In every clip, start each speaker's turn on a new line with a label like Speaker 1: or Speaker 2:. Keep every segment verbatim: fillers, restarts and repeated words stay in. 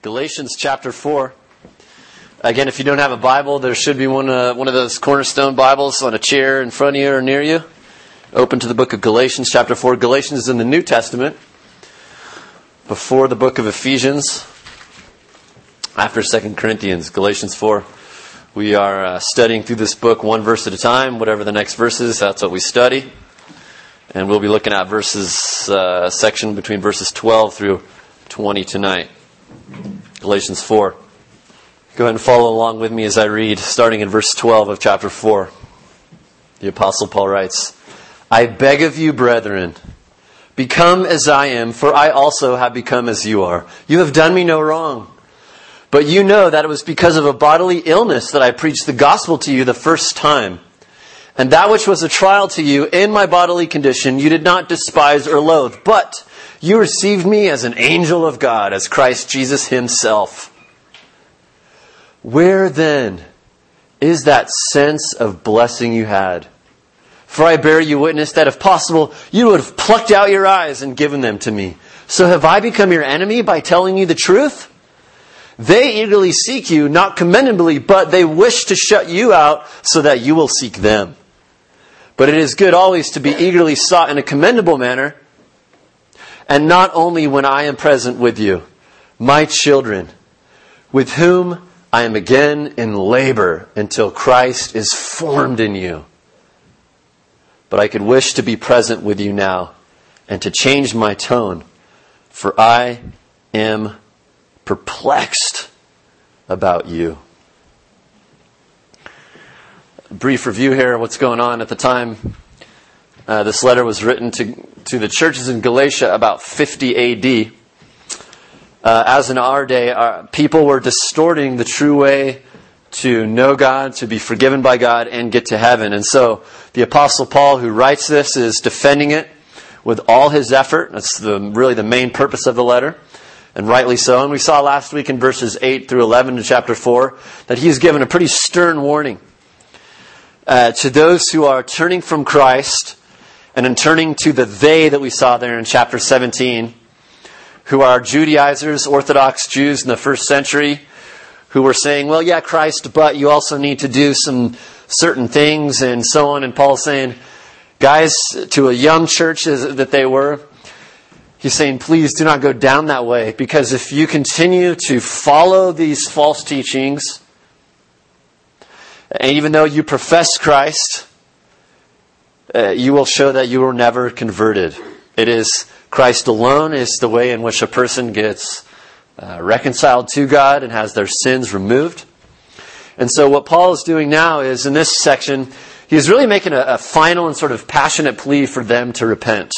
Speaker 1: Galatians chapter four. Again, if you don't have a Bible, there should be one, uh, one of those Cornerstone Bibles on a chair in front of you or near you. Open to the book of Galatians chapter four. Galatians is in the New Testament, before the book of Ephesians, after Second Corinthians. Galatians four. We are uh, studying through this book one verse at a time. Whatever the next verse is, that's what we study. And we'll be looking at verses, uh, section between verses twelve through twenty tonight. Galatians four. Go ahead and follow along with me as I read, starting in verse twelve of chapter four. The Apostle Paul writes, I beg of you, brethren, become as I am, for I also have become as you are. You have done me no wrong. But you know that it was because of a bodily illness that I preached the gospel to you the first time. And that which was a trial to you in my bodily condition, you did not despise or loathe, but you received me as an angel of God, as Christ Jesus himself. Where then is that sense of blessing you had? For I bear you witness that if possible, you would have plucked out your eyes and given them to me. So have I become your enemy by telling you the truth? They eagerly seek you, not commendably, but they wish to shut you out so that you will seek them. But it is good always to be eagerly sought in a commendable manner, and not only when I am present with you, my children, with whom I am again in labor until Christ is formed in you. But I could wish to be present with you now and to change my tone, for I am perplexed about you. A brief review here of what's going on at the time. Uh, this letter was written to, to the churches in Galatia about fifty A D. Uh, as in our day, our, people were distorting the true way to know God, to be forgiven by God, and get to heaven. And so the Apostle Paul, who writes this, is defending it with all his effort. That's the, really the main purpose of the letter, and rightly so. And we saw last week in verses eight through eleven in chapter four that he's given a pretty stern warning uh, to those who are turning from Christ and in turning to the they that we saw there in chapter seventeen, who are Judaizers, Orthodox Jews in the first century, who were saying, well, yeah, Christ, but you also need to do some certain things and so on. And Paul's saying, guys, to a young church that they were, he's saying, please do not go down that way, because if you continue to follow these false teachings, and even though you profess Christ, uh, you will show that you were never converted. It is Christ alone is the way in which a person gets uh, reconciled to God and has their sins removed. And so what Paul is doing now is, in this section, he's really making a, a final and sort of passionate plea for them to repent.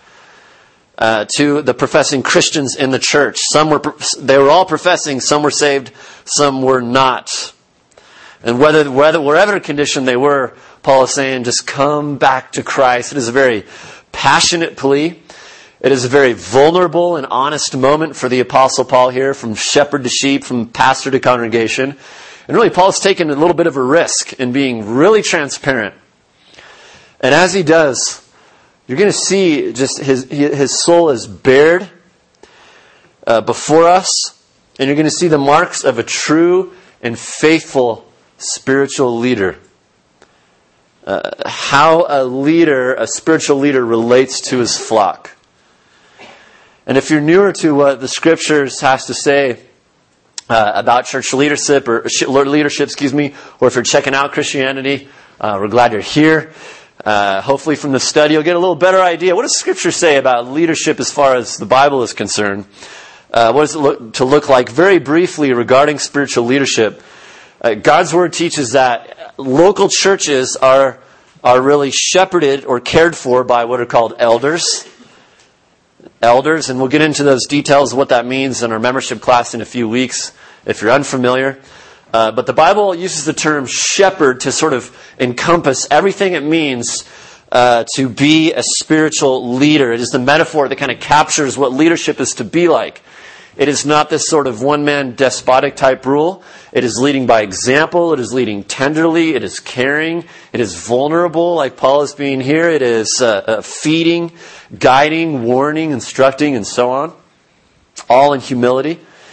Speaker 1: Uh, to the professing Christians in the church. Some were, they were all professing, some were saved, some were not. And whether, whether, wherever condition they were, Paul is saying, just come back to Christ. It is a very passionate plea. It is a very vulnerable and honest moment for the Apostle Paul here, from shepherd to sheep, from pastor to congregation. And really, Paul's taken a little bit of a risk in being really transparent. And as he does, you're going to see just his his soul is bared uh, before us, and you're going to see the marks of a true and faithful spiritual leader. Uh, how a leader, a spiritual leader, relates to his flock. And if you're newer to what the Scriptures has to say uh, about church leadership, or leadership, excuse me, or if you're checking out Christianity, uh, we're glad you're here. Uh, hopefully from the study you'll get a little better idea. What does Scripture say about leadership as far as the Bible is concerned? Uh, what does it look to look like? Very briefly regarding spiritual leadership, uh, God's Word teaches that local churches are are really shepherded or cared for by what are called elders. Elders, and we'll get into those details of what that means in our membership class in a few weeks if you're unfamiliar. Uh, but the Bible uses the term shepherd to sort of encompass everything it means uh, to be a spiritual leader. It is the metaphor that kind of captures what leadership is to be like. It is not this sort of one-man despotic type rule. It is leading by example. It is leading tenderly. It is caring. It is vulnerable, like Paul is being here. It is uh, uh, feeding, guiding, warning, instructing, and so on. All in humility.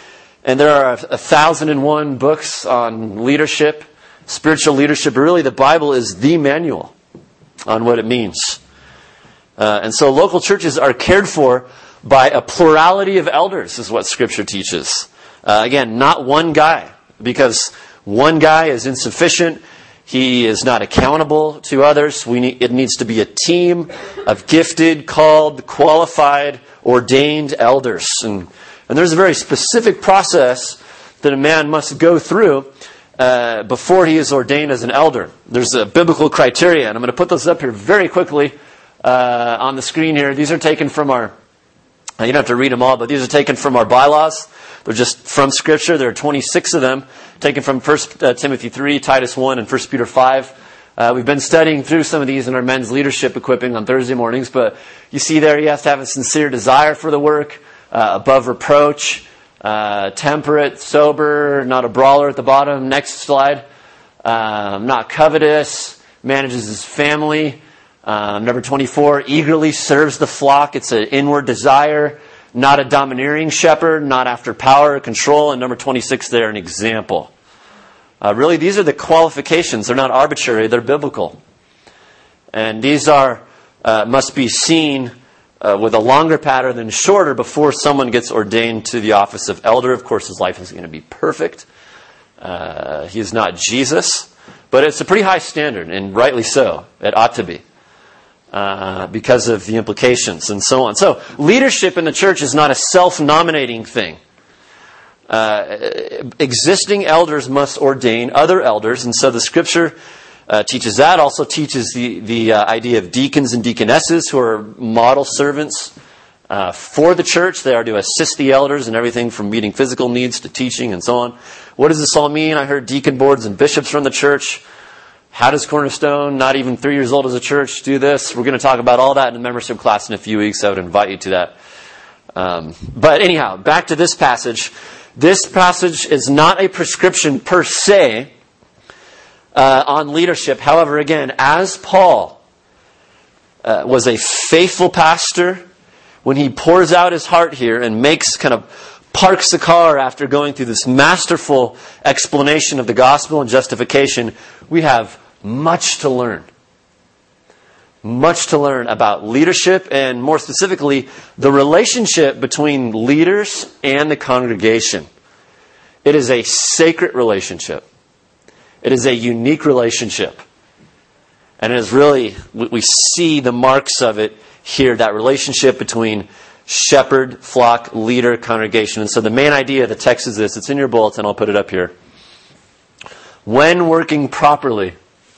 Speaker 1: And there are a thousand and one books on leadership, spiritual leadership. But really, the Bible is the manual on what it means. Uh, and so local churches are cared for by a plurality of elders, is what Scripture teaches. Uh, again, not one guy, because one guy is insufficient. He is not accountable to others. We need, it needs to be a team of gifted, called, qualified, ordained elders. And, and there's a very specific process that a man must go through uh, before he is ordained as an elder. There's a biblical criteria, and I'm going to put those up here very quickly uh, on the screen here. These are taken from our, you don't have to read them all, but these are taken from our bylaws. They're just from Scripture. There are twenty-six of them, taken from First Timothy three, Titus one, and First Peter five. Uh, we've been studying through some of these in our men's leadership equipping on Thursday mornings, but you see there he has to have a sincere desire for the work, uh, above reproach, uh, temperate, sober, not a brawler at the bottom. Next slide. Um, not covetous, manages his family. Um, number twenty-four, eagerly serves the flock. It's an inward desire. Not a domineering shepherd, not after power or control. And number twenty-six there, an example. Uh, really, these are the qualifications. They're not arbitrary. They're biblical. And these are uh, must be seen uh, with a longer pattern than shorter before someone gets ordained to the office of elder. Of course, his life is going to be perfect. Uh, he is not Jesus. But it's a pretty high standard, and rightly so. It ought to be. Uh, because of the implications and so on. So leadership in the church is not a self-nominating thing. Uh, existing elders must ordain other elders, and so the Scripture uh, teaches that. Also teaches the, the uh, idea of deacons and deaconesses, who are model servants uh, for the church. They are to assist the elders in everything from meeting physical needs to teaching and so on. What does this all mean? I heard deacon boards and bishops from the church. How does Cornerstone, not even three years old as a church, do this? We're going to talk about all that in the membership class in a few weeks. I would invite you to that. Um, but anyhow, back to this passage. This passage is not a prescription per se uh, on leadership. However, again, as Paul uh, was a faithful pastor, when he pours out his heart here and makes kind of parks the car after going through this masterful explanation of the gospel and justification, we have much to learn. Much to learn about leadership, and more specifically, the relationship between leaders and the congregation. It is a sacred relationship. It is a unique relationship. And it is really, we see the marks of it here, that relationship between shepherd, flock, leader, congregation. And so the main idea of the text is this. It's in your bulletin. I'll put it up here. When working properly,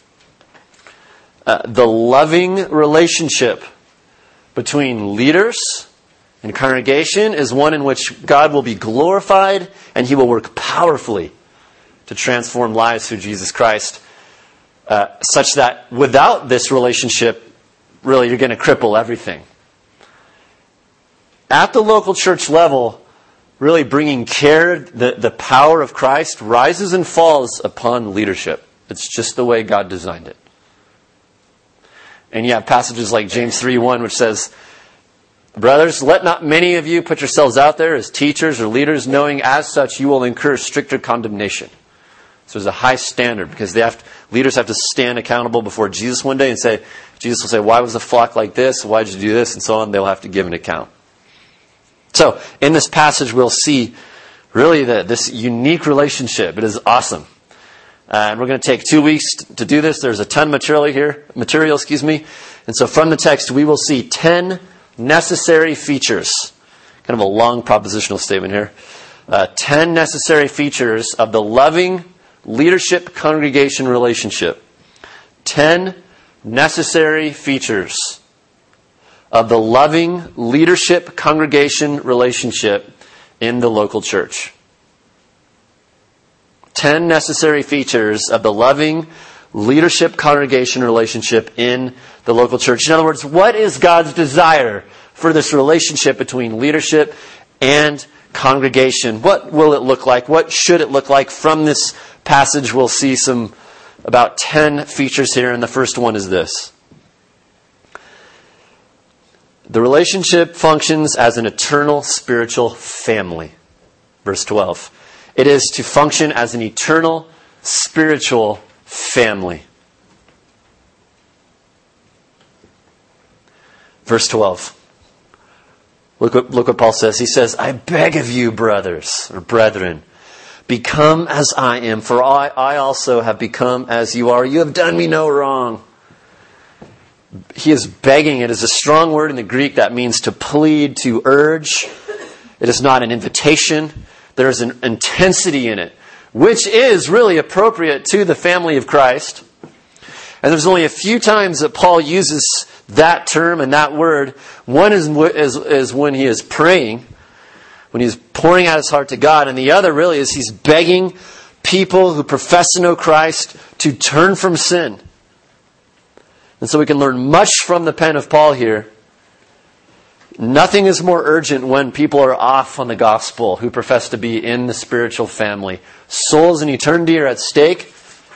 Speaker 1: uh, the loving relationship between leaders and congregation is one in which God will be glorified and He will work powerfully to transform lives through Jesus Christ, uh, such that without this relationship, really you're going to cripple everything. At the local church level, really bringing care, the, the power of Christ rises and falls upon leadership. It's just the way God designed it. And you have passages like James three one, which says, brothers, let not many of you put yourselves out there as teachers or leaders, knowing as such you will incur stricter condemnation. So there's a high standard, because they have to, leaders have to stand accountable before Jesus one day and say, Jesus will say, why was the flock like this? Why did you do this? And so on. They'll have to give an account. So, in this passage, we'll see really the, this unique relationship. It is awesome. Uh, and we're going to take two weeks to do this. There's a ton of material here, material, excuse me. And so from the text, we will see ten necessary features. Kind of a long propositional statement here. Uh, ten necessary features of the loving leadership-congregation relationship. Ten necessary features of the loving leadership-congregation relationship in the local church. Ten necessary features of the loving leadership-congregation relationship in the local church. In other words, what is God's desire for this relationship between leadership and congregation? What will it look like? What should it look like? From this passage, we'll see some about ten features here, and the first one is this. The relationship functions as an eternal spiritual family. verse twelve. It is to function as an eternal, spiritual family. Verse twelve. Look what, look what Paul says. He says, I beg of you, brothers, or brethren, become as I am, for I, I also have become as you are. You have done me no wrong. He is begging. It is a strong word in the Greek that means to plead, to urge. It is not an invitation. There is an intensity in it, which is really appropriate to the family of Christ. And there's only a few times that Paul uses that term and that word. One is, is, is when he is praying, when he's pouring out his heart to God. And the other really is he's begging people who profess to know Christ to turn from sin. And so we can learn much from the pen of Paul here. Nothing is more urgent when people are off on the gospel who profess to be in the spiritual family. Souls and eternity are at stake.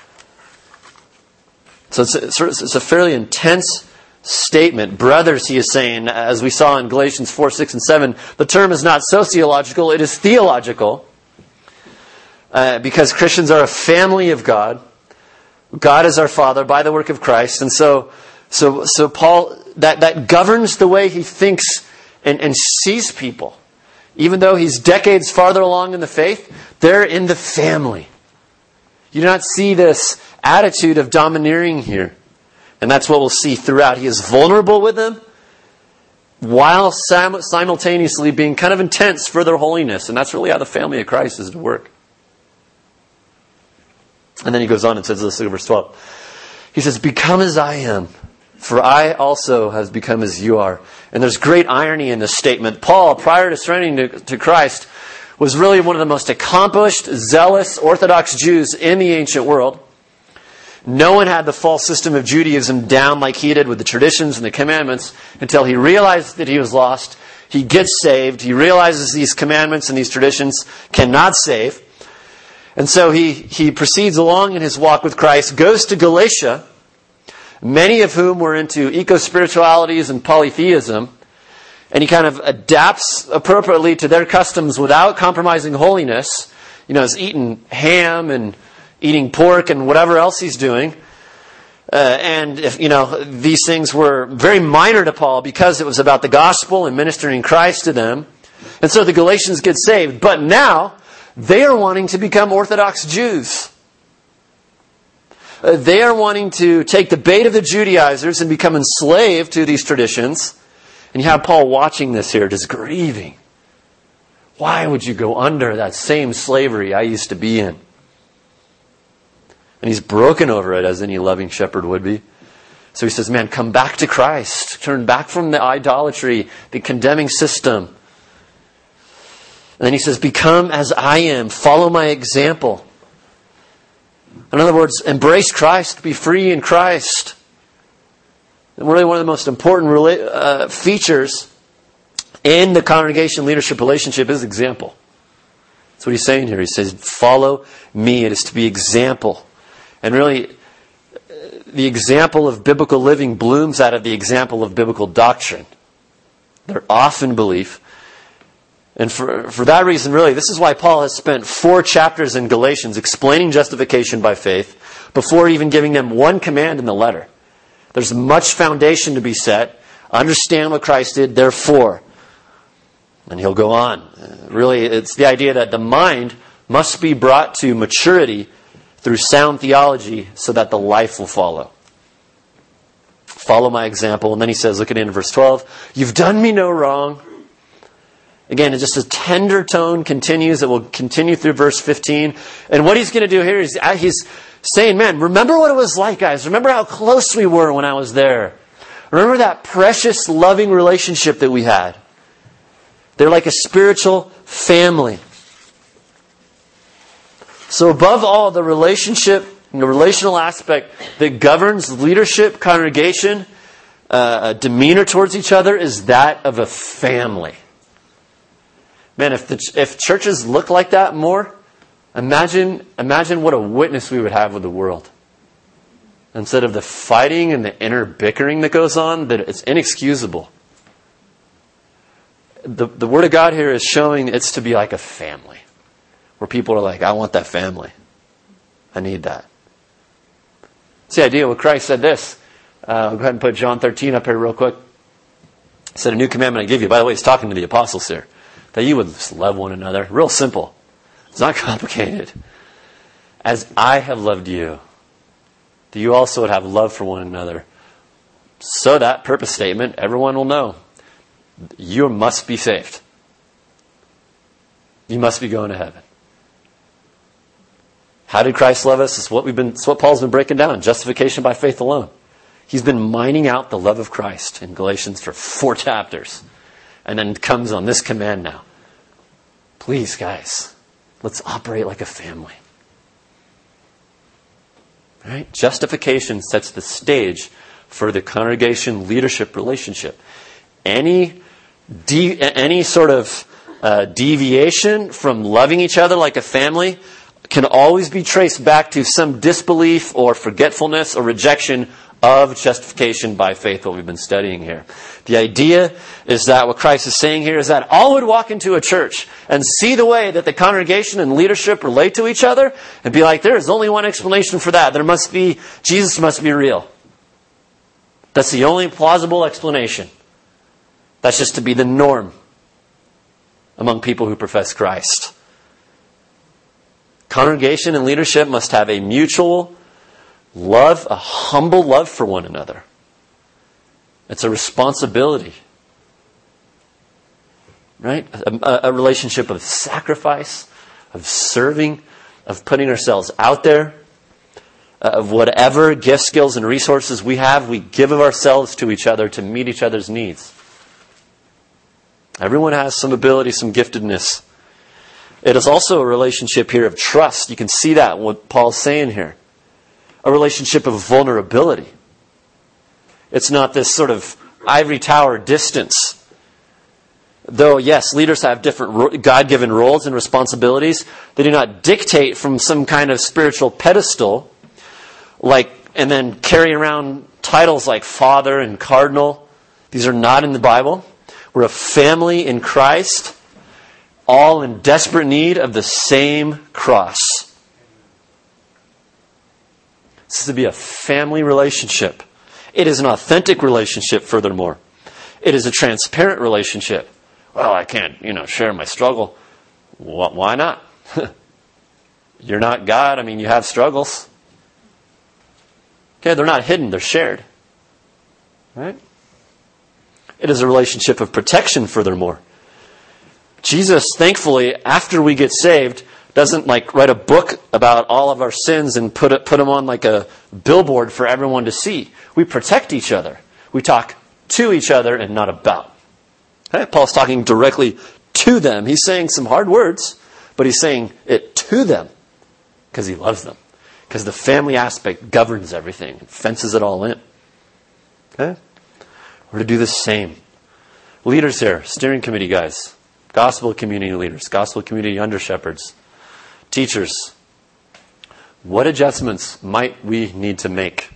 Speaker 1: So it's a, it's a fairly intense statement. Brothers, he is saying, as we saw in Galatians four, six, and seven, the term is not sociological, it is theological. Uh, because Christians are a family of God. God is our Father by the work of Christ. And so so so Paul, that, that governs the way he thinks and, and sees people. Even though he's decades farther along in the faith, they're in the family. You do not see this attitude of domineering here. And that's what we'll see throughout. He is vulnerable with them while sim- simultaneously being kind of intense for their holiness. And that's really how the family of Christ is to work. And then he goes on and says this, look at verse twelve. He says, become as I am, for I also have become as you are. And there's great irony in this statement. Paul, prior to surrendering to, to Christ, was really one of the most accomplished, zealous, Orthodox Jews in the ancient world. No one had the false system of Judaism down like he did with the traditions and the commandments until he realized that he was lost. He gets saved. He realizes these commandments and these traditions cannot save. And so he, he proceeds along in his walk with Christ, goes to Galatia, many of whom were into eco-spiritualities and polytheism, and he kind of adapts appropriately to their customs without compromising holiness. You know, he's eating ham and eating pork and whatever else he's doing. Uh, and, if you know, these things were very minor to Paul because it was about the gospel and ministering Christ to them. And so the Galatians get saved. But now, they are wanting to become Orthodox Jews. Uh, they are wanting to take the bait of the Judaizers and become enslaved to these traditions. And you have Paul watching this here, just grieving. Why would you go under that same slavery I used to be in? And he's broken over it, as any loving shepherd would be. So he says, man, come back to Christ. Turn back from the idolatry, the condemning system. And then he says, become as I am. Follow my example. In other words, embrace Christ. Be free in Christ. And really one of the most important rela- uh, features in the congregation leadership relationship is example. That's what he's saying here. He says, follow me. It is to be example. And really, the example of biblical living blooms out of the example of biblical doctrine. They're off in belief. And for, for that reason, really, this is why Paul has spent four chapters in Galatians explaining justification by faith before even giving them one command in the letter. There's much foundation to be set. Understand what Christ did, therefore. And he'll go on. Really, it's the idea that the mind must be brought to maturity through sound theology so that the life will follow. Follow my example. And then he says, look at it in verse twelve. You've done me no wrong. Again, it's just a tender tone continues. It will continue through verse fifteen. And what he's going to do here is he's saying, man, remember what it was like, guys. Remember how close we were when I was there. Remember that precious, loving relationship that we had. They're like a spiritual family. So above all, the relationship, the relational aspect that governs leadership, congregation, uh, demeanor towards each other is that of a family. Man, if the, if churches look like that more, imagine imagine what a witness we would have with the world. Instead of the fighting and the inner bickering that goes on, that it's inexcusable. The, the Word of God here is showing it's to be like a family. where people are like, I want that family. I need that. It's the idea when Christ said this. Uh, I'll go ahead and put John thirteen up here real quick. He said, a new commandment I give you. By the way, he's talking to the apostles here. That you would just love one another. Real simple. It's not complicated. As I have loved you, that you also would have love for one another. So that purpose statement, everyone will know. You must be saved. You must be going to heaven. How did Christ love us? It's what we've been, it's what Paul's been breaking down. Justification by faith alone. He's been mining out the love of Christ in Galatians for four chapters. And then comes on this command now. Please, guys, let's operate like a family. Right? Justification sets the stage for the congregation leadership relationship. Any, de- any sort of uh, deviation from loving each other like a family can always be traced back to some disbelief or forgetfulness or rejection of justification by faith, what we've been studying here. The idea is that what Christ is saying here is that all would walk into a church and see the way that the congregation and leadership relate to each other and be like, there is only one explanation for that. There must be, Jesus must be real. That's the only plausible explanation. That's just to be the norm among people who profess Christ. Congregation and leadership must have a mutual love, a humble love for one another. It's a responsibility. Right? A, a relationship of sacrifice, of serving, of putting ourselves out there, of whatever gifts, skills, and resources we have, we give of ourselves to each other to meet each other's needs. Everyone has some ability, some giftedness. It is also a relationship here of trust. You can see that in what Paul's saying here. A relationship of vulnerability. It's not this sort of ivory tower distance. Though, yes, leaders have different God-given roles and responsibilities. They do not dictate from some kind of spiritual pedestal, like, and then carry around titles like father and cardinal. These are not in the Bible. We're a family in Christ, all in desperate need of the same cross. This is to be a family relationship. It is an authentic relationship, furthermore. It is a transparent relationship. Well, I can't, you know, share my struggle. Why not? You're not God. I mean, you have struggles. Okay, they're not hidden. They're shared. Right? It is a relationship of protection, furthermore. Jesus, thankfully, after we get saved, doesn't like write a book about all of our sins and put it, put them on like a billboard for everyone to see. We protect each other. We talk to each other and not about. Okay? Paul's talking directly to them. He's saying some hard words, but he's saying it to them because he loves them. Because the family aspect governs everything and fences it all in. Okay? We're to do the same. Leaders here, steering committee guys, gospel community leaders, gospel community under shepherds, teachers, what adjustments might we need to make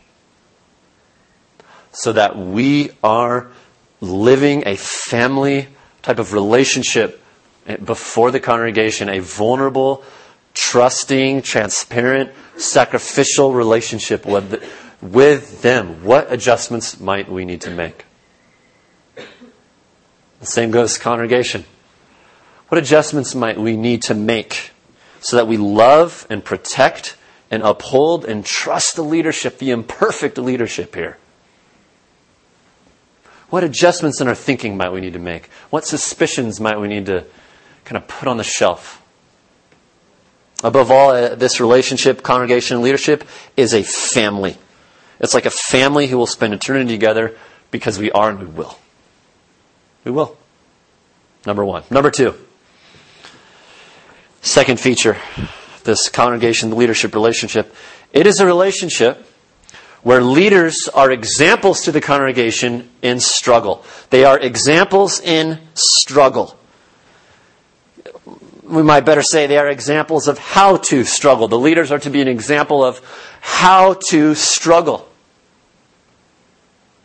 Speaker 1: so that we are living a family type of relationship before the congregation, a vulnerable, trusting, transparent, sacrificial relationship with, with them? What adjustments might we need to make? The same goes to congregation. What adjustments might we need to make so that we love and protect and uphold and trust the leadership, the imperfect leadership here? What adjustments in our thinking might we need to make? What suspicions might we need to kind of put on the shelf? Above all, uh, this relationship, congregation, and leadership is a family. It's like a family who will spend eternity together because we are and we will. We will. Number one. Number two. Second feature, this congregation leadership relationship. It is a relationship where leaders are examples to the congregation in struggle. They are examples in struggle. We might better say they are examples of how to struggle. The leaders are to be an example of how to struggle.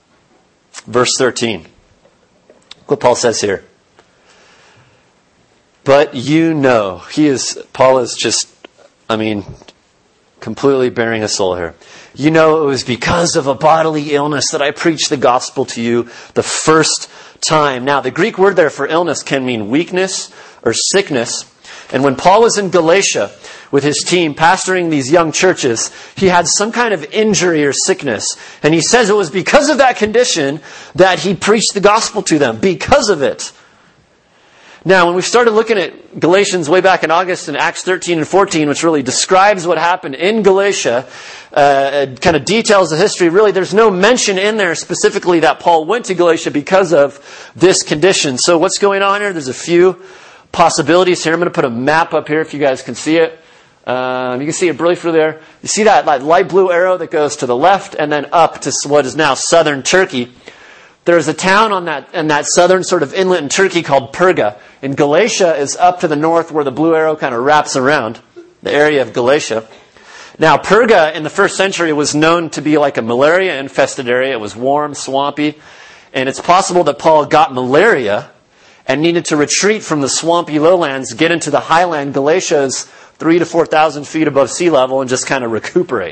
Speaker 1: Verse thirteen. Look what Paul says here. But you know, he is, Paul is just, I mean, completely bearing a soul here. You know, it was because of a bodily illness that I preached the gospel to you the first time. Now, the Greek word there for illness can mean weakness or sickness. And when Paul was in Galatia with his team pastoring these young churches, he had some kind of injury or sickness. And he says it was because of that condition that he preached the gospel to them. Because of it. Now, when we started looking at Galatians way back in August in Acts thirteen and fourteen, which really describes what happened in Galatia, uh, kind of details the history, really there's no mention in there specifically that Paul went to Galatia because of this condition. So what's going on here? There's a few possibilities here. I'm going to put a map up here if you guys can see it. Um, you can see it briefly there. You see that light blue arrow that goes to the left and then up to what is now southern Turkey. There's a town on that in that southern sort of inlet in Turkey called Perga. And Galatia is up to the north where the blue arrow kind of wraps around the area of Galatia. Now, Perga in the first century was known to be like a malaria-infested area. It was warm, swampy. And it's possible that Paul got malaria and needed to retreat from the swampy lowlands, get into the highland. Galatia is three to four thousand feet above sea level and just kind of recuperate.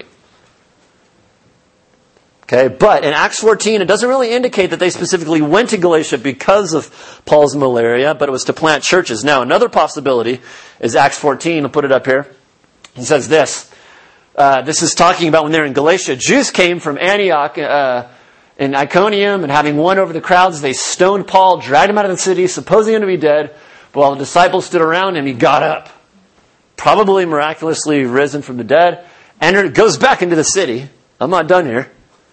Speaker 1: Okay, but in Acts fourteen, it doesn't really indicate that they specifically went to Galatia because of Paul's malaria, but it was to plant churches. Now, another possibility is Acts fourteen. I'll put it up here. He says this. Uh, this is talking about when they're in Galatia. Jews came from Antioch uh, in Iconium, and having won over the crowds, they stoned Paul, dragged him out of the city, supposing him to be dead. But while the disciples stood around him, he got up, probably miraculously risen from the dead, entered, goes back into the city. I'm not done here.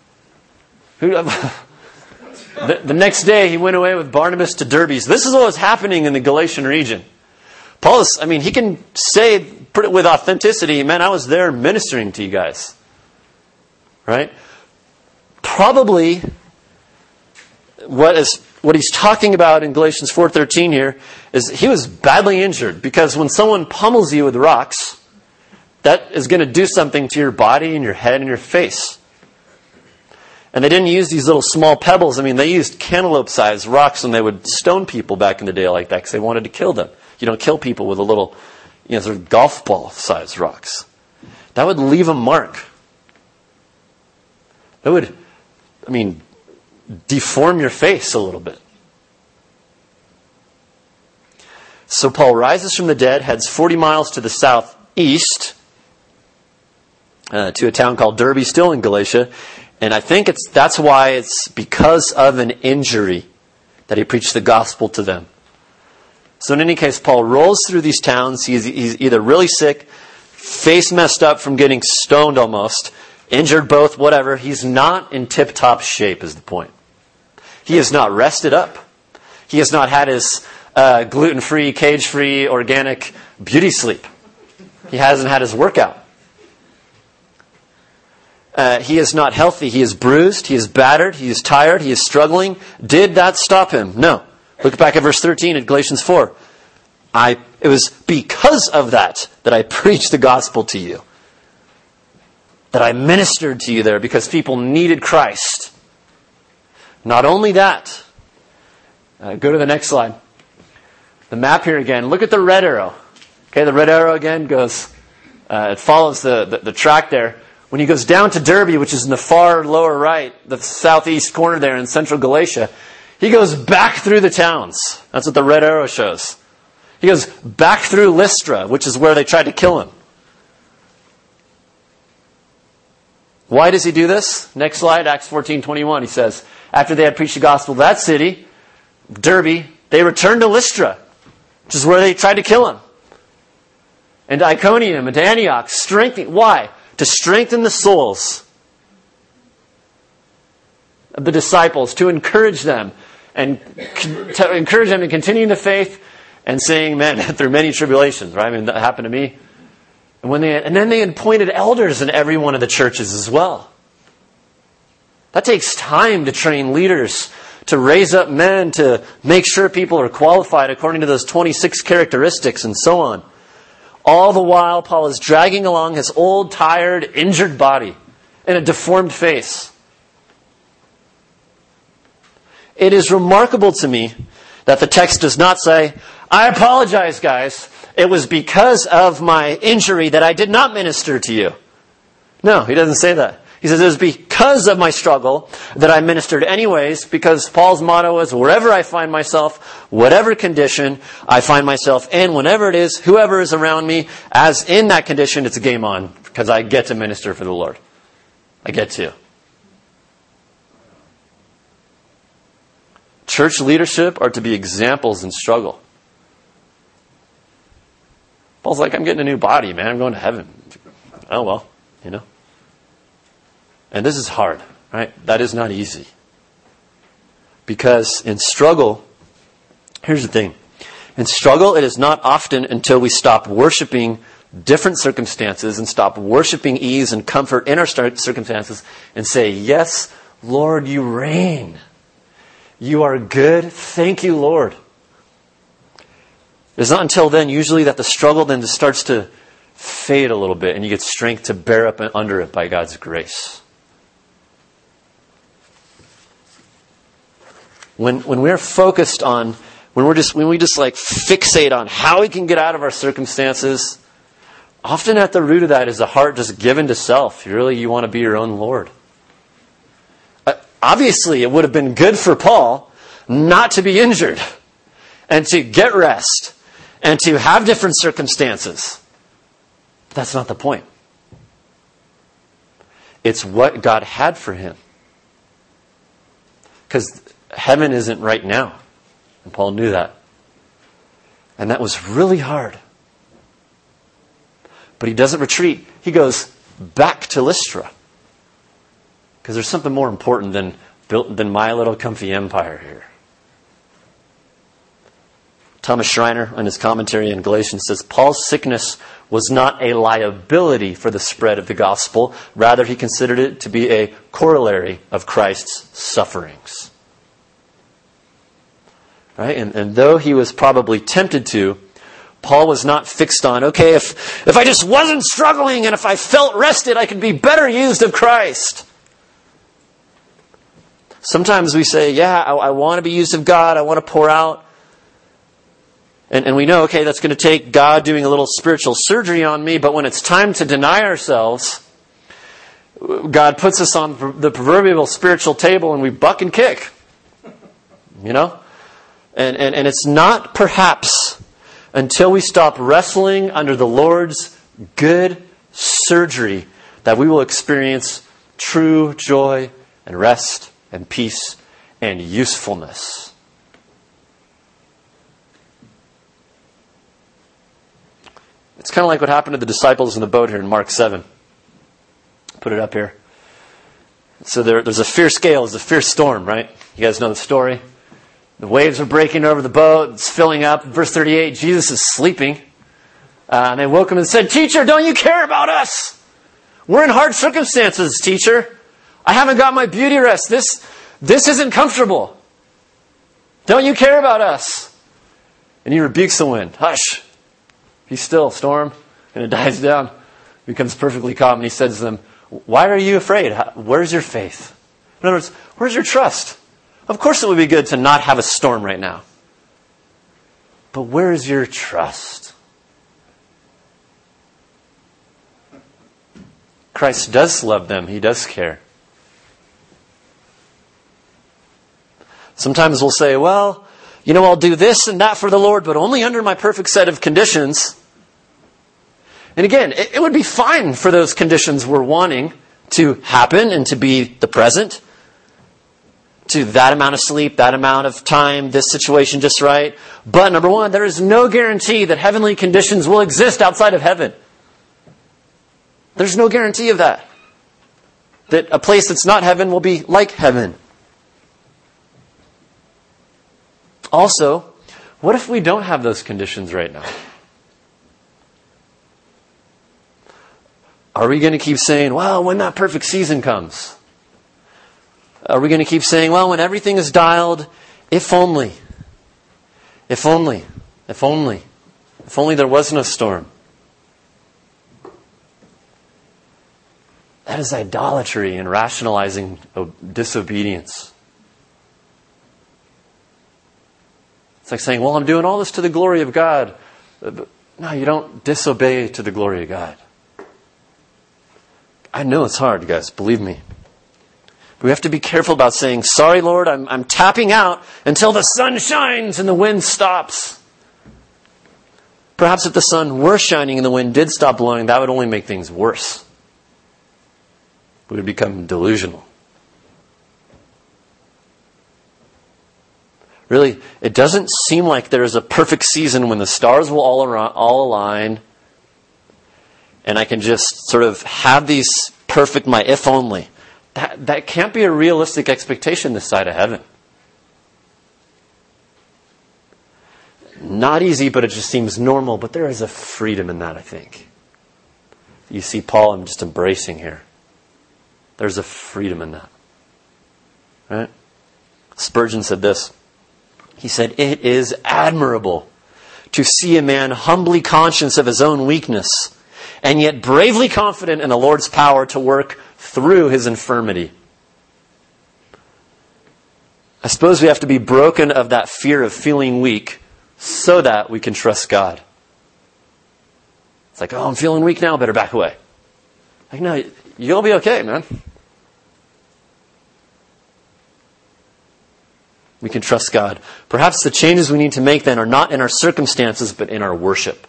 Speaker 1: The, the next day, he went away with Barnabas to Derbe. So this is what was happening in the Galatian region. Paul is, I mean, he can say put it with authenticity, man, I was there ministering to you guys. Right? Probably what is what he's talking about in Galatians four thirteen here is he was badly injured, because when someone pummels you with rocks, that is going to do something to your body and your head and your face. And they didn't use these little small pebbles. I mean, they used cantaloupe-sized rocks when they would stone people back in the day like that because they wanted to kill them. You don't kill people with a little, you know, sort of golf ball-sized rocks. That would leave a mark. That would, I mean, deform your face a little bit. So Paul rises from the dead, heads forty miles to the southeast uh, to a town called Derbe, still in Galatia. And I think it's that's why it's because of an injury that he preached the gospel to them. So in any case, Paul rolls through these towns. He's, he's either really sick, face messed up from getting stoned almost, injured both, whatever. He's not in tip-top shape is the point. He is not rested up. He has not had his uh, gluten-free, cage-free, organic beauty sleep. He hasn't had his workout. Uh, he is not healthy. He is bruised. He is battered. He is tired. He is struggling. Did that stop him? No. Look back at verse thirteen at Galatians four. I, it was because of that that I preached the gospel to you. That I ministered to you there because people needed Christ. Not only that. Uh, go to the next slide. The map here again. Look at the red arrow. Okay, the red arrow again goes, uh, it follows the, the, the track there. When he goes down to Derbe, which is in the far lower right, the southeast corner there in central Galatia, he goes back through the towns. That's what the red arrow shows. He goes back through Lystra, which is where they tried to kill him. Why does he do this? Next slide, Acts fourteen twenty-one. He says, after they had preached the gospel to that city, Derbe, they returned to Lystra, which is where they tried to kill him. And to Iconium and to Antioch, strengthening. Why? To strengthen the souls of the disciples, to encourage them, and to encourage them to continue in the faith, and saying, man, through many tribulations, right? I mean, that happened to me. And when they, and then they appointed elders in every one of the churches as well. That takes time to train leaders, to raise up men, to make sure people are qualified according to those twenty-six characteristics and so on. All the while, Paul is dragging along his old, tired, injured body and a deformed face. It is remarkable to me that the text does not say, I apologize, guys. It was because of my injury that I did not minister to you. No, he doesn't say that. He says it was because of my struggle that I ministered anyways, because Paul's motto is wherever I find myself, whatever condition I find myself in, whenever it is, whoever is around me, as in that condition, it's a game on, because I get to minister for the Lord. I get to. Church leadership are to be examples in struggle. Paul's like, I'm getting a new body, man. I'm going to heaven. Oh, well, you know. And this is hard, right? That is not easy. Because in struggle, here's the thing. In struggle, it is not often until we stop worshiping different circumstances and stop worshiping ease and comfort in our circumstances and say, yes, Lord, you reign. You are good. Thank you, Lord. It's not until then, usually, that the struggle then just starts to fade a little bit and you get strength to bear up under it by God's grace. When when we're focused on, when we're just when we just like fixate on how we can get out of our circumstances, often at the root of that is a heart just given to self. Really, you want to be your own Lord. Uh, obviously, it would have been good for Paul not to be injured and to get rest and to have different circumstances. But that's not the point. It's what God had for him. Because heaven isn't right now. And Paul knew that. And that was really hard. But he doesn't retreat. He goes back to Lystra. Because there's something more important than, than my little comfy empire here. Thomas Schreiner, in his commentary in Galatians, says, Paul's sickness was not a liability for the spread of the gospel. Rather, he considered it to be a corollary of Christ's sufferings. Right? And, and though he was probably tempted to, Paul was not fixed on, okay, if, if I just wasn't struggling and if I felt rested, I could be better used of Christ. Sometimes we say, yeah, I, I want to be used of God. I want to pour out. And, and we know, okay, that's going to take God doing a little spiritual surgery on me. But when it's time to deny ourselves, God puts us on the proverbial spiritual table and we buck and kick. You know? And, and, and it's not perhaps until we stop wrestling under the Lord's good surgery that we will experience true joy and rest and peace and usefulness. It's kind of like what happened to the disciples in the boat here in Mark seven. Put it up here. So there, there's a fierce gale, there's a fierce storm, right? You guys know the story. The waves are breaking over the boat, it's filling up. Verse thirty-eight, Jesus is sleeping. Uh, and they woke him and said, Teacher, don't you care about us? We're in hard circumstances, teacher. I haven't got my beauty rest. This, this isn't comfortable. Don't you care about us? And he rebukes the wind. Hush. Be still, storm. And it dies down. Becomes perfectly calm. And he says to them, why are you afraid? Where's your faith? In other words, where's your trust? Of course it would be good to not have a storm right now. But where is your trust? Christ does love them. He does care. Sometimes we'll say, well, you know, I'll do this and that for the Lord, but only under my perfect set of conditions. And again, it, it would be fine for those conditions we're wanting to happen and to be the present. To that amount of sleep, that amount of time, this situation just right. But number one, there is no guarantee that heavenly conditions will exist outside of heaven. There's no guarantee of that. That a place that's not heaven will be like heaven. Also, what if we don't have those conditions right now? Are we going to keep saying, well, when that perfect season comes? Are we going to keep saying, well, when everything is dialed, if only, if only, if only, if only there was no storm? That is idolatry and rationalizing disobedience. It's like saying, well, I'm doing all this to the glory of God. No, you don't disobey to the glory of God. I know it's hard, guys, believe me. We have to be careful about saying, sorry, Lord, I'm, I'm tapping out until the sun shines and the wind stops. Perhaps if the sun were shining and the wind did stop blowing, that would only make things worse. We would become delusional. Really, it doesn't seem like there is a perfect season when the stars will all, around, all align and I can just sort of have these perfect, my if only. That, that can't be a realistic expectation this side of heaven. Not easy, but it just seems normal. But there is a freedom in that, I think. You see Paul, I'm just embracing here. There's a freedom in that. Right? Spurgeon said this. He said, it is admirable to see a man humbly conscious of his own weakness and yet bravely confident in the Lord's power to work through his infirmity. I suppose we have to be broken of that fear of feeling weak so that we can trust God. It's like, oh, I'm feeling weak now, better back away. Like, no, you'll be okay, man. We can trust God. Perhaps the changes we need to make then are not in our circumstances, but in our worship.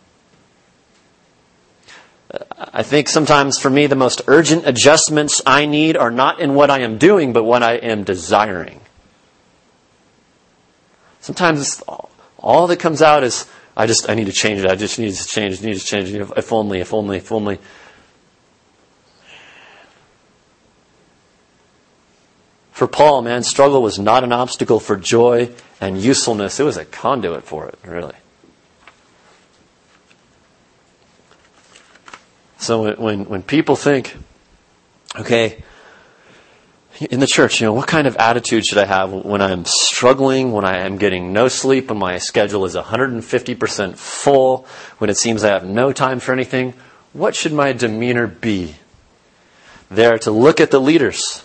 Speaker 1: I think sometimes for me the most urgent adjustments I need are not in what I am doing, but what I am desiring. Sometimes all, all that comes out is, I just, I need to change it. I just need to change, need to change it. If only, if only, if only. For Paul, man, struggle was not an obstacle for joy and usefulness. It was a conduit for it, really. So when, when, when people think, okay, in the church, you know, what kind of attitude should I have when I'm struggling, when I am getting no sleep, when my schedule is one hundred fifty percent full, when it seems I have no time for anything? What should my demeanor be? There to look at the leaders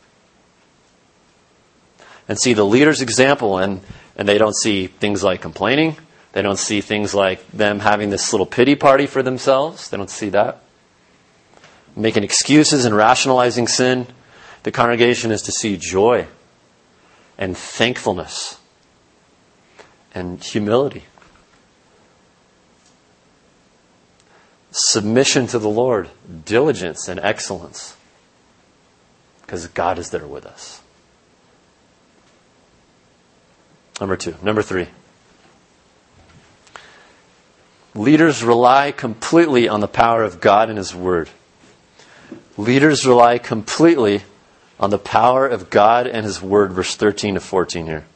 Speaker 1: and see the leader's example, and, and they don't see things like complaining. They don't see things like them having this little pity party for themselves. They don't see that. Making excuses and rationalizing sin. The congregation is to see joy and thankfulness and humility. Submission to the Lord, diligence and excellence. Because God is there with us. Number two. Number three. Leaders rely completely on the power of God and His Word. Leaders rely completely on the power of God and His Word. Verse thirteen to fourteen here.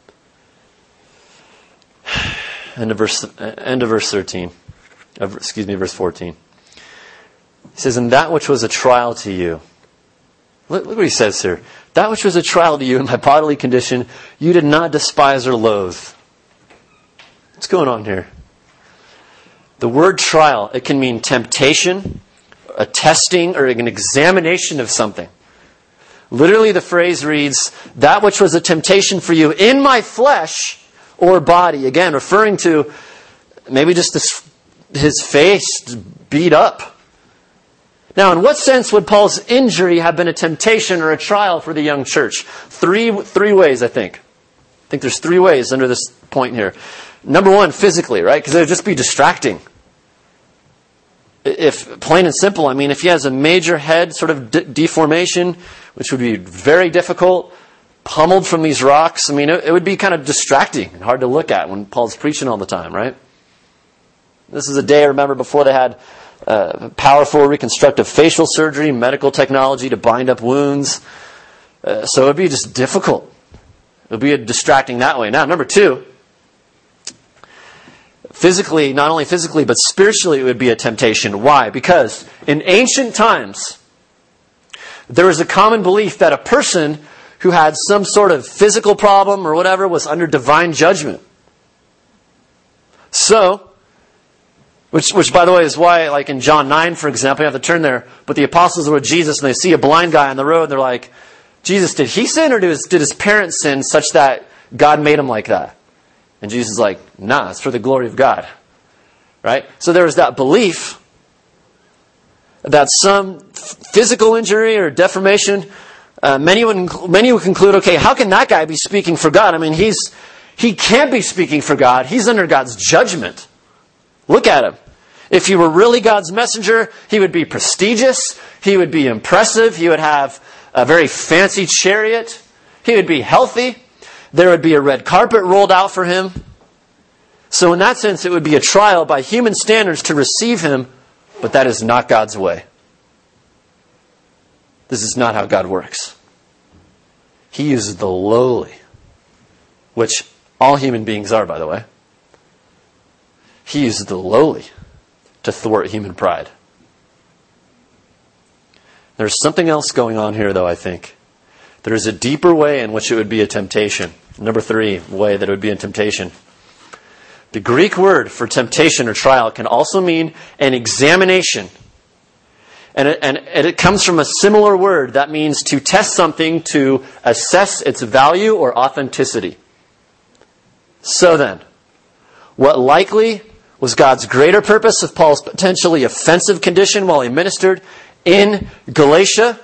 Speaker 1: End of verse, end of verse thirteen. Uh, excuse me, verse fourteen. He says, and that which was a trial to you. Look, look what he says here. That which was a trial to you in my bodily condition, you did not despise or loathe. What's going on here? The word trial, it can mean temptation, a testing, or an examination of something. Literally the phrase reads, that which was a temptation for you in my flesh or body. Again, referring to maybe just this, his face beat up. Now, in what sense would Paul's injury have been a temptation or a trial for the young church? Three, three ways, I think. I think there's three ways under this point here. Number one, physically, right? Because it would just be distracting. If, plain and simple, I mean, if he has a major head sort of de- deformation, which would be very difficult, pummeled from these rocks, I mean, it, it would be kind of distracting and hard to look at when Paul's preaching all the time, right? This is a day, I remember, before they had uh, powerful reconstructive facial surgery, medical technology to bind up wounds. Uh, so it would be just difficult. It would be a distracting that way. Now, number two, physically, not only physically, but spiritually it would be a temptation. Why? Because in ancient times, there was a common belief that a person who had some sort of physical problem or whatever was under divine judgment. So, which, which by the way is why, like in John nine, for example, you have to turn there, but the apostles were with Jesus and they see a blind guy on the road and they're like, Jesus, did he sin or did his, did his parents sin such that God made him like that? And Jesus is like, nah, it's for the glory of God. Right? So there was that belief that some physical injury or deformation, uh, many would many would conclude, okay, how can that guy be speaking for God? I mean, he's he can't be speaking for God. He's under God's judgment. Look at him. If he were really God's messenger, he would be prestigious. He would be impressive. He would have a very fancy chariot. He would be healthy. There would be a red carpet rolled out for him. So in that sense, it would be a trial by human standards to receive him, but that is not God's way. This is not how God works. He uses the lowly, which all human beings are, by the way. He uses the lowly to thwart human pride. There's something else going on here, though, I think. There is a deeper way in which it would be a temptation. Number three, way that it would be a temptation. The Greek word for temptation or trial can also mean an examination. And it, and it comes from a similar word that means to test something to assess its value or authenticity. So then, what likely was God's greater purpose of Paul's potentially offensive condition while he ministered in Galatia?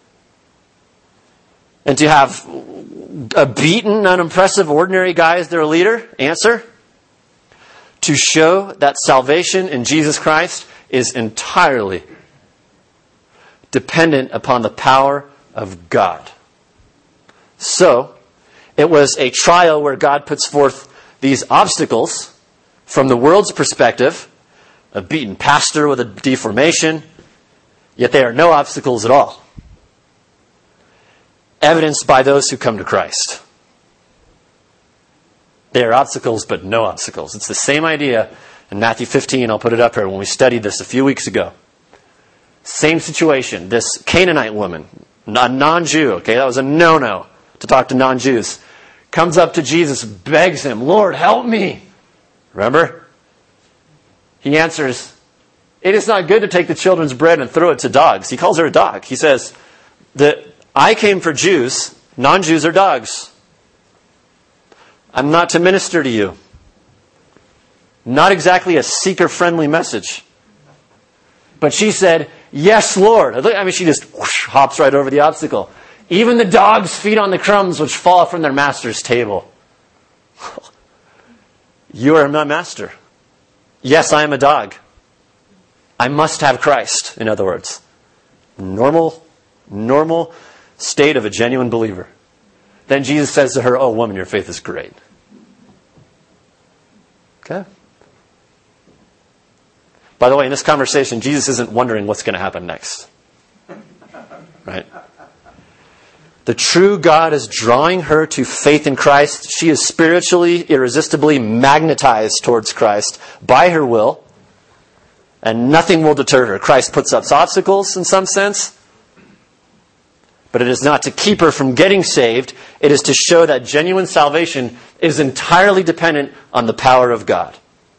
Speaker 1: And to have a beaten, unimpressive, ordinary guy as their leader? Answer: to show that salvation in Jesus Christ is entirely dependent upon the power of God. So, it was a trial where God puts forth these obstacles from the world's perspective, a beaten pastor with a deformation, yet they are no obstacles at all. Evidenced by those who come to Christ. They are obstacles, but no obstacles. It's the same idea in Matthew fifteen. I'll put it up here when we studied this a few weeks ago. Same situation. This Canaanite woman, a non-Jew, okay, that was a no-no to talk to non-Jews, comes up to Jesus, begs him, Lord, help me. Remember? He answers, it is not good to take the children's bread and throw it to dogs. He calls her a dog. He says that I came for Jews. Non-Jews are dogs. I'm not to minister to you. Not exactly a seeker-friendly message. But she said, yes, Lord. I mean, she just whoosh, hops right over the obstacle. Even the dogs feed on the crumbs which fall from their master's table. You are my master. Yes, I am a dog. I must have Christ, in other words. Normal, normal state of a genuine believer. Then Jesus says to her, oh, woman, your faith is great. Okay? By the way, in this conversation, Jesus isn't wondering what's going to happen next. Right? The true God is drawing her to faith in Christ. She is spiritually, irresistibly magnetized towards Christ by her will. And nothing will deter her. Christ puts up obstacles in some sense. But it is not to keep her from getting saved. It is to show that genuine salvation is entirely dependent on the power of God.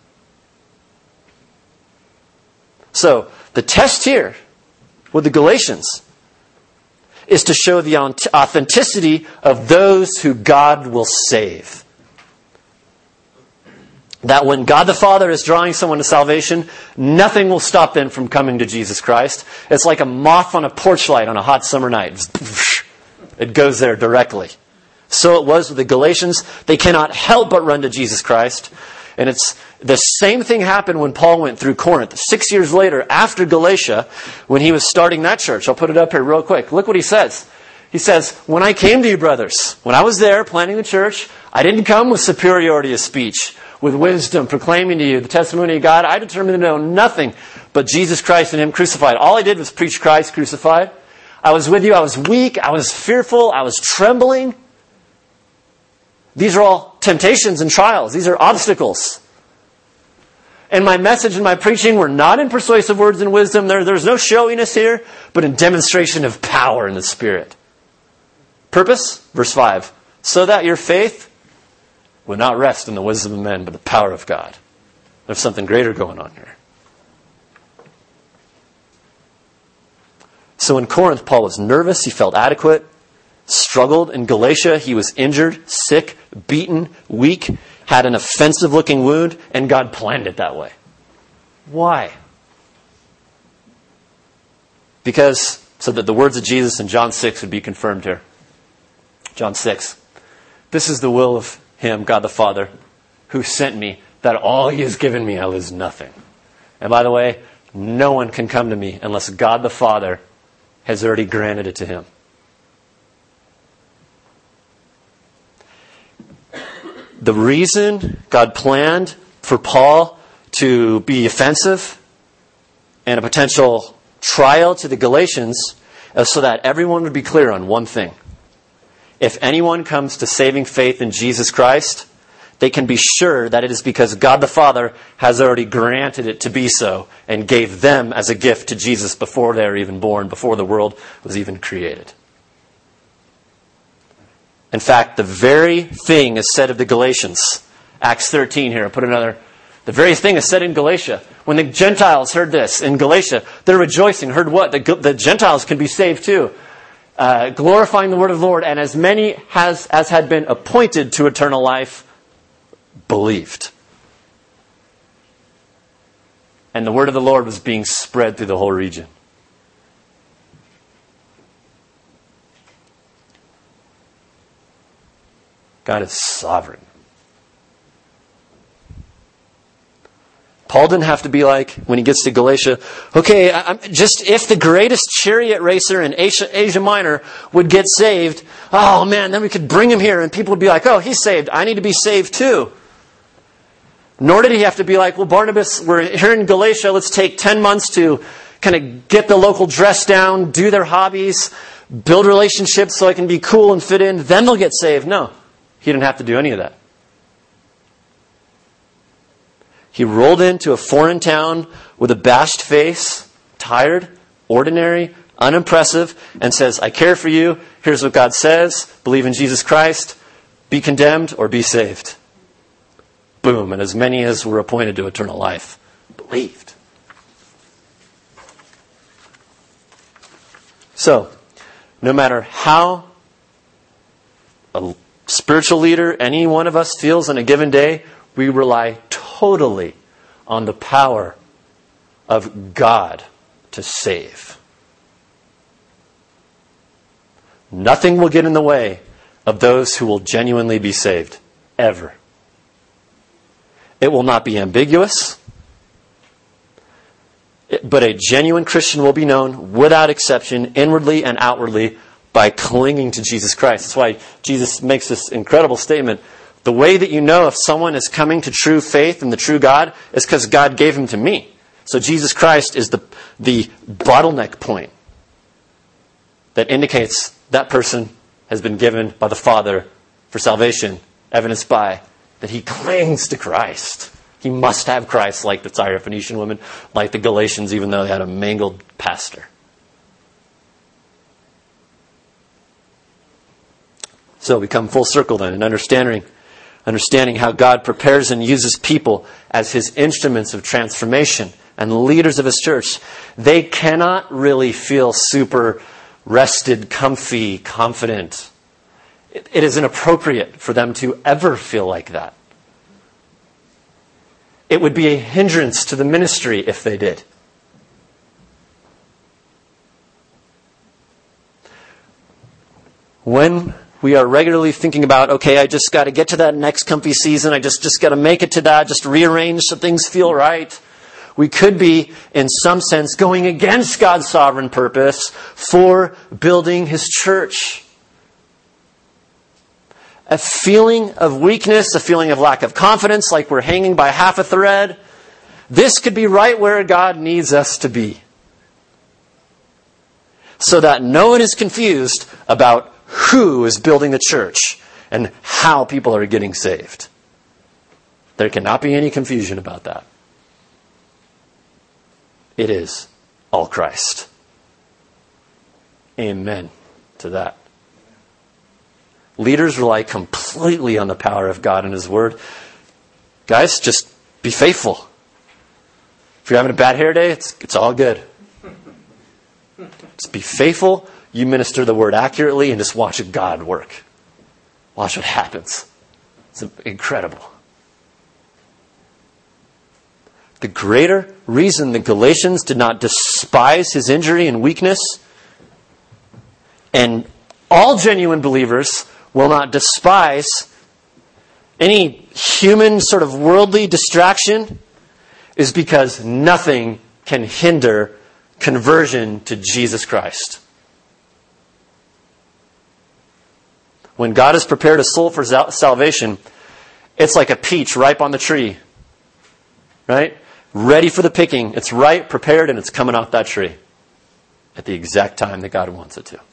Speaker 1: So, the test here with the Galatians is to show the authenticity of those who God will save. That when God the Father is drawing someone to salvation, nothing will stop them from coming to Jesus Christ. It's like a moth on a porch light on a hot summer night. It goes there directly. So it was with the Galatians. They cannot help but run to Jesus Christ. And it's the same thing happened when Paul went through Corinth. Six years later, after Galatia, when he was starting that church. I'll put it up here real quick. Look what he says. He says, when I came to you, brothers, when I was there planning the church, I didn't come with superiority of speech, with wisdom, proclaiming to you the testimony of God. I determined to know nothing but Jesus Christ and Him crucified. All I did was preach Christ crucified. I was with you. I was weak. I was fearful. I was trembling. These are all temptations and trials. These are obstacles. And my message and my preaching were not in persuasive words and wisdom. There, there's no showiness here, but in demonstration of power in the Spirit. Purpose? Verse five. So that your faith would not rest in the wisdom of men, but the power of God. There's something greater going on here. So in Corinth, Paul was nervous. He felt adequate. Struggled. In Galatia, he was injured, sick, beaten, weak. had an offensive looking wound, and God planned it that way. Why? Because, so that the words of Jesus in John six would be confirmed here. John six. This is the will of him, God the Father, who sent me, that all he has given me I lose nothing. And by the way, no one can come to me unless God the Father has already granted it to him. The reason God planned for Paul to be offensive and a potential trial to the Galatians is so that everyone would be clear on one thing. If anyone comes to saving faith in Jesus Christ, they can be sure that it is because God the Father has already granted it to be so and gave them as a gift to Jesus before they were even born, before the world was even created. In fact, the very thing is said of the Galatians. Acts thirteen here, I'll put another. The very thing is said in Galatia. When the Gentiles heard this in Galatia, they're rejoicing. Heard what? The, the Gentiles can be saved too. Uh, glorifying the word of the Lord. And as many has, as had been appointed to eternal life, believed. And the word of the Lord was being spread through the whole region. God is sovereign. Paul didn't have to be like, when he gets to Galatia, okay, I'm just if the greatest chariot racer in Asia, Asia Minor would get saved, oh man, then we could bring him here and people would be like, oh, he's saved. I need to be saved too. Nor did he have to be like, well, Barnabas, we're here in Galatia, let's take ten months to kind of get the local dress down, do their hobbies, build relationships so I can be cool and fit in, then they'll get saved. No, he didn't have to do any of that. He rolled into a foreign town with a bashed face, tired, ordinary, unimpressive, and says, I care for you. Here's what God says. Believe in Jesus Christ. Be condemned or be saved. Boom. And as many as were appointed to eternal life believed. So, no matter how a spiritual leader, any one of us feels on a given day, we rely totally on the power of God to save. Nothing will get in the way of those who will genuinely be saved, ever. It will not be ambiguous, but a genuine Christian will be known without exception, inwardly and outwardly, by clinging to Jesus Christ. That's why Jesus makes this incredible statement. The way that you know if someone is coming to true faith in the true God is because God gave him to me. So Jesus Christ is the, the bottleneck point that indicates that person has been given by the Father for salvation, evidenced by that he clings to Christ. He must have Christ, like the Syrophoenician woman, like the Galatians, even though they had a mangled pastor. So we come full circle then in understanding Understanding how God prepares and uses people as his instruments of transformation and leaders of his church. They cannot really feel super rested, comfy, confident. It, it is inappropriate for them to ever feel like that. It would be a hindrance to the ministry if they did. When we are regularly thinking about, okay, I just got to get to that next comfy season. I just, just got to make it to that. Just rearrange so things feel right. We could be, in some sense, going against God's sovereign purpose for building his church. A feeling of weakness, a feeling of lack of confidence, like we're hanging by half a thread. This could be right where God needs us to be. So that no one is confused about who is building the church and how people are getting saved. There cannot be any confusion about that. It is all Christ. Amen to that. Leaders rely completely on the power of God and his word. Guys, just be faithful. If you're having a bad hair day, it's, it's all good. Just be faithful. You minister the word accurately and just watch God work. Watch what happens. It's incredible. The greater reason the Galatians did not despise his injury and weakness, and all genuine believers will not despise any human sort of worldly distraction, is because nothing can hinder conversion to Jesus Christ. When God has prepared a soul for salvation, it's like a peach ripe on the tree. Right? Ready for the picking. It's ripe, prepared, and it's coming off that tree at the exact time that God wants it to.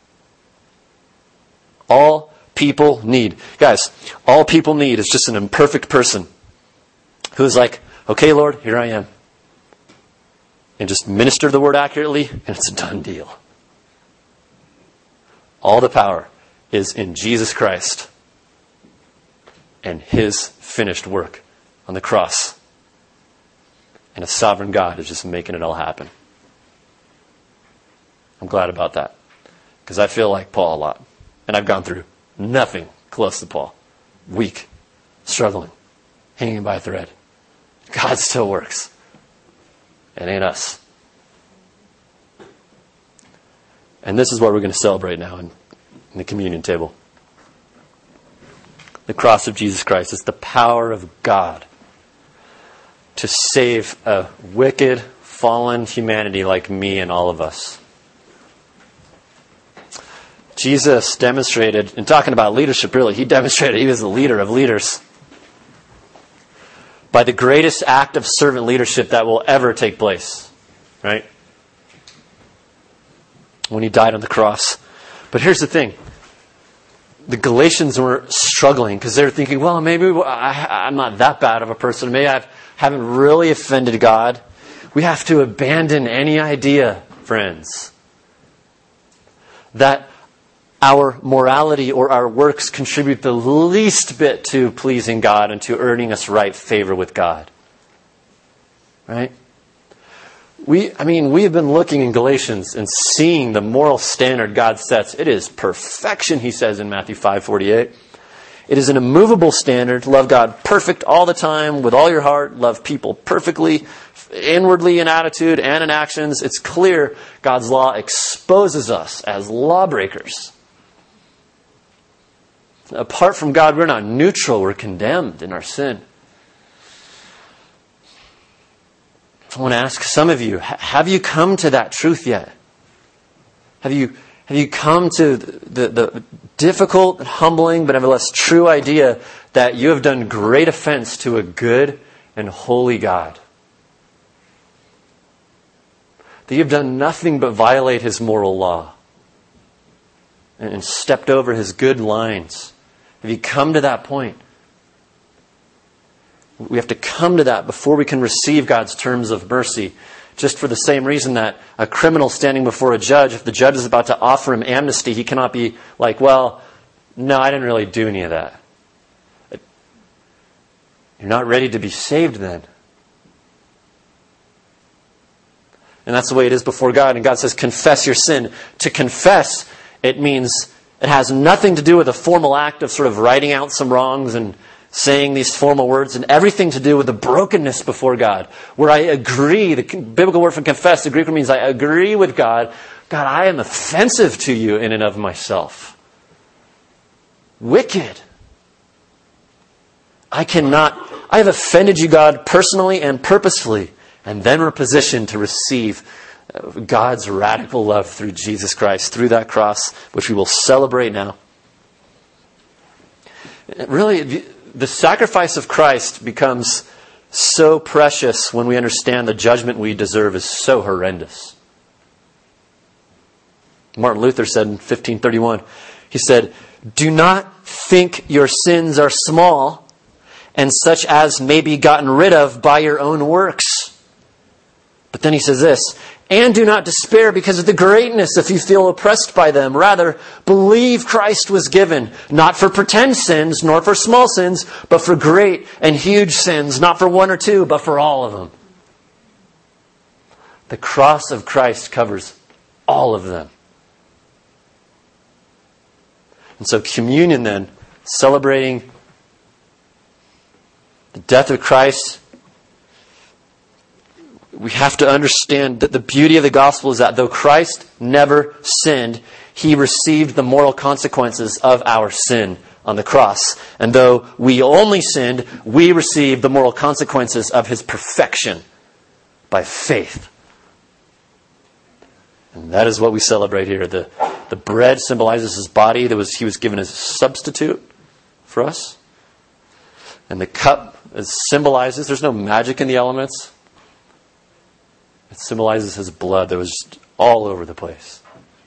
Speaker 1: All people need. Guys, all people need is just an imperfect person who's like, okay, Lord, here I am. And just minister the word accurately, and it's a done deal. All the power is in Jesus Christ and His finished work on the cross. And a sovereign God is just making it all happen. I'm glad about that. Because I feel like Paul a lot. And I've gone through nothing close to Paul. Weak, struggling, hanging by a thread. God still works. It ain't us. And this is what we're going to celebrate now in, in the communion table. The cross of Jesus Christ is the power of God to save a wicked, fallen humanity like me and all of us. Jesus demonstrated, in talking about leadership really, He demonstrated He was the leader of leaders by the greatest act of servant leadership that will ever take place. Right? When He died on the cross. But here's the thing. The Galatians were struggling because they were thinking, well, maybe I, I'm not that bad of a person. Maybe I haven't really offended God. We have to abandon any idea, friends, that our morality or our works contribute the least bit to pleasing God and to earning us right favor with God. Right? We, I mean, we have been looking in Galatians and seeing the moral standard God sets. It is perfection, He says in Matthew five forty-eight. It is an immovable standard. Love God perfect all the time, with all your heart. Love people perfectly, inwardly in attitude and in actions. It's clear God's law exposes us as lawbreakers. Apart from God, we're not neutral. We're condemned in our sin. I want to ask some of you, have you come to that truth yet? Have you have you come to the, the difficult, humbling, but nevertheless true idea that you have done great offense to a good and holy God? That you've done nothing but violate His moral law and stepped over His good lines? Have you come to that point? We have to come to that before we can receive God's terms of mercy. Just for the same reason that a criminal standing before a judge, if the judge is about to offer him amnesty, he cannot be like, well, no, I didn't really do any of that. You're not ready to be saved then. And that's the way it is before God. And God says, confess your sin. To confess, it means it has nothing to do with a formal act of sort of writing out some wrongs and saying these formal words, and everything to do with the brokenness before God, where I agree. The biblical word for confess, the Greek word means I agree with God. God, I am offensive to you in and of myself. Wicked. I cannot, I have offended you, God, personally and purposefully. And then we're positioned to receive God's radical love through Jesus Christ, through that cross, which we will celebrate now. Really, the sacrifice of Christ becomes so precious when we understand the judgment we deserve is so horrendous. Martin Luther said in fifteen thirty-one, he said, "Do not think your sins are small and such as may be gotten rid of by your own works." But then he says this, "And do not despair because of the greatness if you feel oppressed by them. Rather, believe Christ was given, not for pretend sins, nor for small sins, but for great and huge sins, not for one or two, but for all of them." The cross of Christ covers all of them. And so communion then, celebrating the death of Christ, we have to understand that the beauty of the gospel is that though Christ never sinned, he received the moral consequences of our sin on the cross. And though we only sinned, we received the moral consequences of his perfection by faith. And that is what we celebrate here. The, the bread symbolizes his body. That was, he was given as a substitute for us. And the cup is symbolizes, there's no magic in the elements. It symbolizes his blood that was all over the place.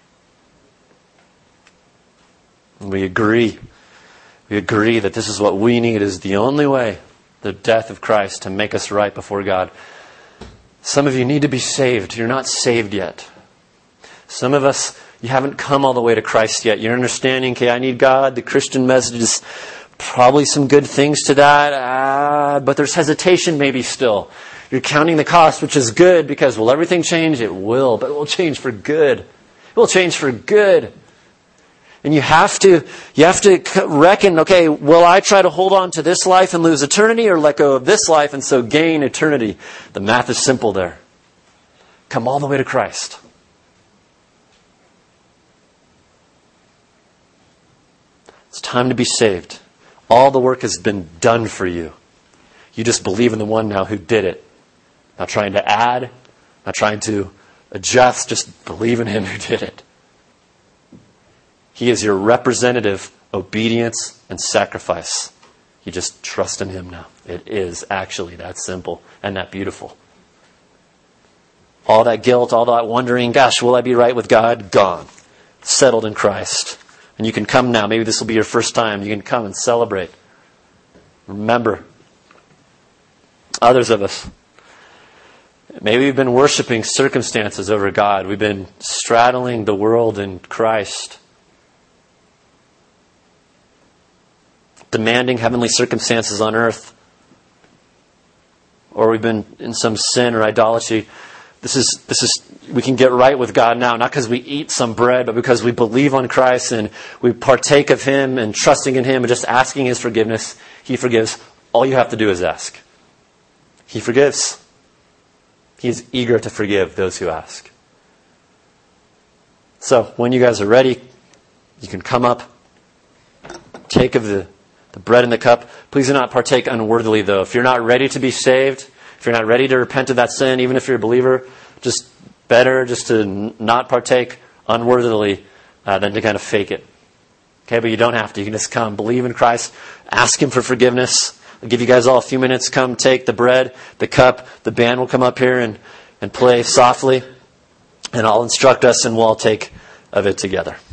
Speaker 1: And we agree. We agree that this is what we need, is the only way, the death of Christ, to make us right before God. Some of you need to be saved. You're not saved yet. Some of us, you haven't come all the way to Christ yet. You're understanding, okay, I need God. The Christian message is probably some good things to that, uh, but there's hesitation maybe still. You're counting the cost, which is good, because will everything change? It will, but it will change for good. It will change for good. And you have to, you have to reckon, okay, will I try to hold on to this life and lose eternity, or let go of this life and so gain eternity? The math is simple there. Come all the way to Christ. It's time to be saved. All the work has been done for you. You just believe in the one now who did it. Not trying to add, not trying to adjust, just believe in him who did it. He is your representative obedience and sacrifice. You just trust in him now. It is actually that simple and that beautiful. All that guilt, all that wondering, gosh, will I be right with God? Gone. Settled in Christ. And you can come now. Maybe this will be your first time. You can come and celebrate. Remember, others of us, maybe we've been worshiping circumstances over God. We've been straddling the world and Christ. Demanding heavenly circumstances on earth. Or we've been in some sin or idolatry. This is, this is, we can get right with God now, not because we eat some bread, but because we believe on Christ and we partake of him and trusting in him and just asking his forgiveness. He forgives. All you have to do is ask. He forgives. He is eager to forgive those who ask. So, when you guys are ready, you can come up, take of the, the bread and the cup. Please do not partake unworthily, though. If you're not ready to be saved, if you're not ready to repent of that sin, even if you're a believer, just better just to n- not partake unworthily uh, than to kind of fake it. Okay, but you don't have to. You can just come, believe in Christ, ask him for forgiveness. I'll give you guys all a few minutes. Come take the bread, the cup. The band will come up here and, and play softly. And I'll instruct us and we'll all take of it together.